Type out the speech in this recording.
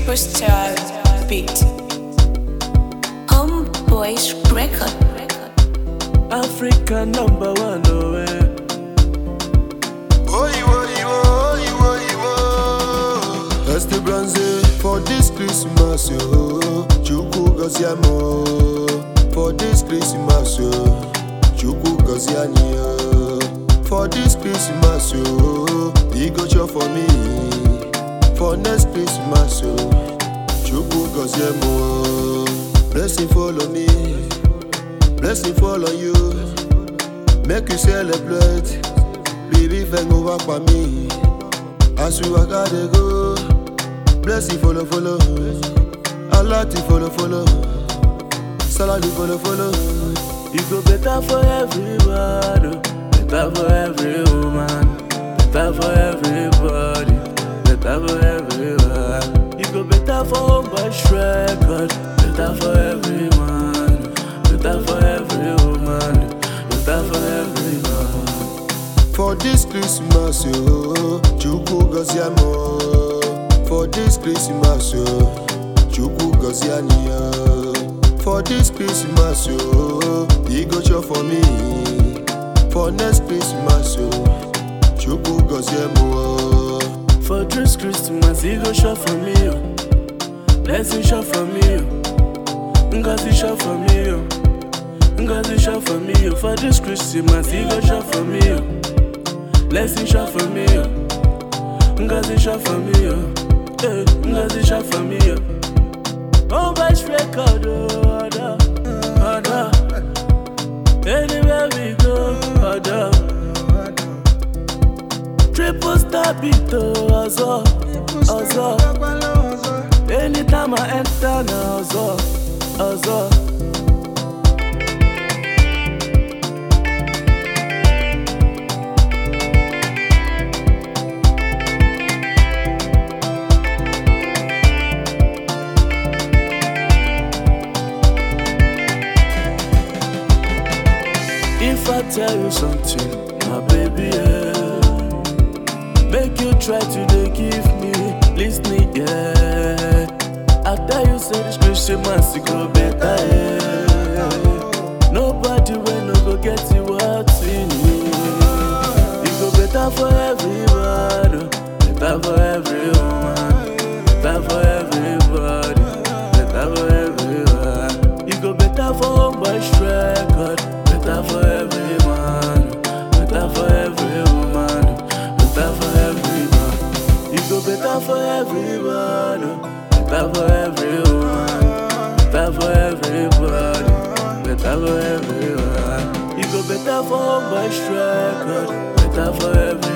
Superstar beat. Homeboys record. Africa number one, oh yeah. That's the bronze for this Christmas, yo. Chuku Gosiamo. For this Christmas, yo. Chuku Gosiani, yo. For this Christmas, yo. He go show for me. For next Christmas, yo. Chuku Gosiamo. Blessing follow me. Blessing follow you. Make you celebrate. Baby, feng over for me. As you walk out they go. Blessing follow. Allah to follow. Salary follow. You go better for everyone, better for every woman, better for everybody, better for everyone. You go better for Homeboys record, better for everyone, better for every woman, better for everyone. For this Christmas, yo, Chuku Gosiamo. For this Christmas, yo, Chuku Gosiani, yo. For this Christmas, yo, he go show for me. For next Christmas, yo, Chuku Gosiamo. For this Christmas, he go show for me, yo. Blessing show for me, yo. Ngozi show for me, yo. Ngozi show for me, yo. For this Christmas, he go show for me, yo. Blessing show for me, yo. Ngozi show for me, yo. Ngozi show for me, yo. Homeboys record, order. Anywhere we go, order. Triple star beat, also. Anytime I enter, now, also. If I tell you something, my baby, yeah, make you try to dey give me listening, yeah. I tell you, say this Christmas it go better, yeah. Nobody will no go get you what's in me. It go better for everyone, better for everyone, better for everybody, better for everyone. It go better for Homeboys record. Better for everyone, better for every woman, better for everyone. You go better for everyone, better for every woman, better for everybody, better for everyone. You go better for Homeboys record, better for everyone.